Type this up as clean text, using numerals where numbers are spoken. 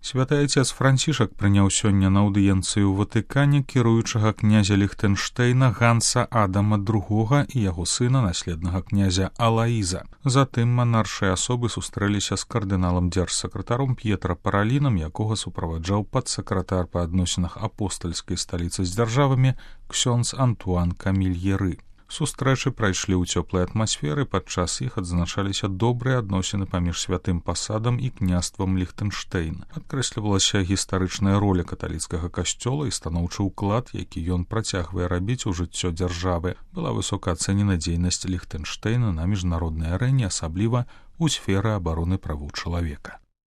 Святы Отец Францішак прыняў сёння на аўдыенцыі ў Ватыкане кіруючага князя Ліхтэнштэйна Ганса Адама II і яго сына, наследнага князя Алаіза. Затым манаршыя асобы сустрэліся з кардыналам дзяржсакратаром П'етра Паралінам, якога суправаджаў падсакратар па адносінах апостальскай сталіцы з дзяржавамі ксёндз Антуан Камільеры. Сустрэчы прайшлі ў цёплай атмасферы, падчас іх адзначаліся добрыя адносіны паміж святым пасадам і княствам Ліхтэнштэйн. Падкрэслівалася гістарычная роля каталіцкага касцёла і станоўчы ўклад, які ён працягвае рабіць у жыццё дзяржавы. Была высока ацэнена дзейнасць Ліхтэнштэйна на міжнароднай арэне, асабліва ў сферы абароны правоў чалавека.